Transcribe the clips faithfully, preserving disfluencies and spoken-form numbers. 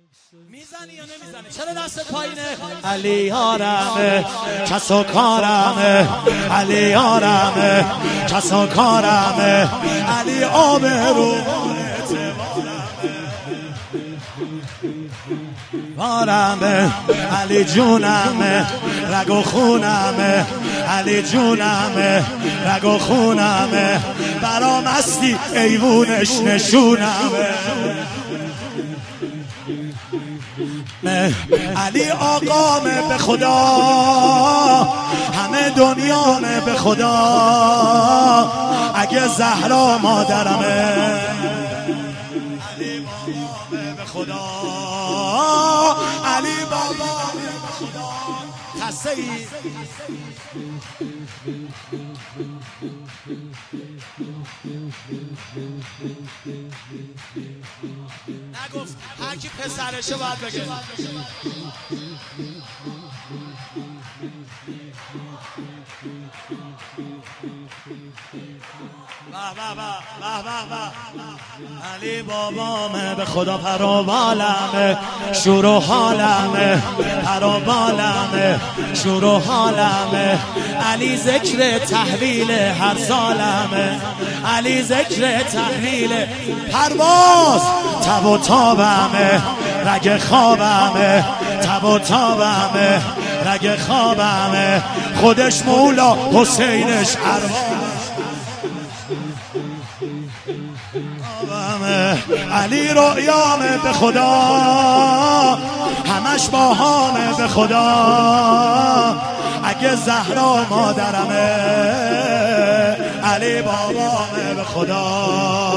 میزنی یا نمیزنی؟ چرا دست پایینه؟ علی یارمه کس و کارمه، علی یارمه کس و کارمه، علی آبرو وارمه، علی جونمه رگ و خونمه، علی جونمه رگ و خونمه، برام هستی ایوونش نشونمه. علی آقامه به خدا، همه دنیامه به خدا، اگه زهرا مادرمه. علی بابامه به خدا، علی بابامه به خدا. خسته ای؟ نگفت هر کی پسرشه باید بگه. علی بابامه به خدا، پروبالمه شور و حالمه، پروبالمه شور و حالمه، علی ذکر تحویل هر سالمه، علی ذکر تحویل پرواز تب و تابمه، رگ خوابمه تب و تابمه، رگ خوابمه، خودش مولا حسینش ارواح. علی رؤیامه به خدا، همش باهامه به خدا، اگه زهرا مادرمه. علی بابامه به خدا.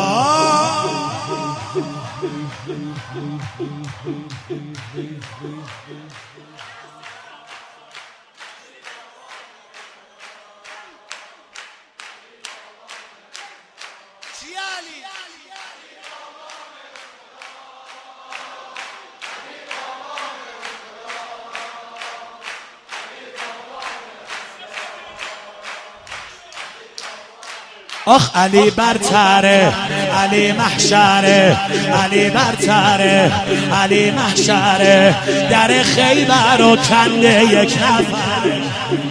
آخ علی برتره، علی محشره، علی برتره، علی محشره، در خیبر رو کنده یک نفره.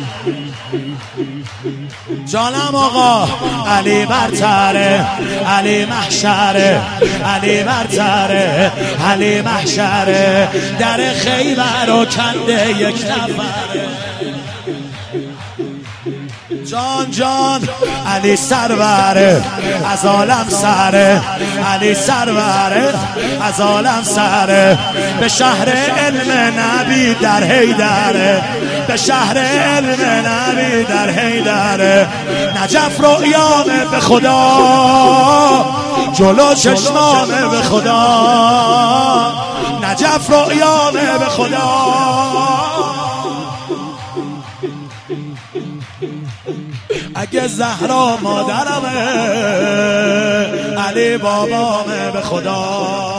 جانم آقا علی برتره، علی محشره، علی برتره، علی محشره، در خیبر رو کنده یک نفره. جان جان علی سروره از عالم سره، علی سروره از عالم سره، به شهر علم نبی در حیدره، به شهر علم نبی در حیدره. نجف رؤیامه به خدا، جلو چشمامه به خدا، نجف رؤیامه به خدا. اگه زهرا مادرمه، علی بابامه به خدا.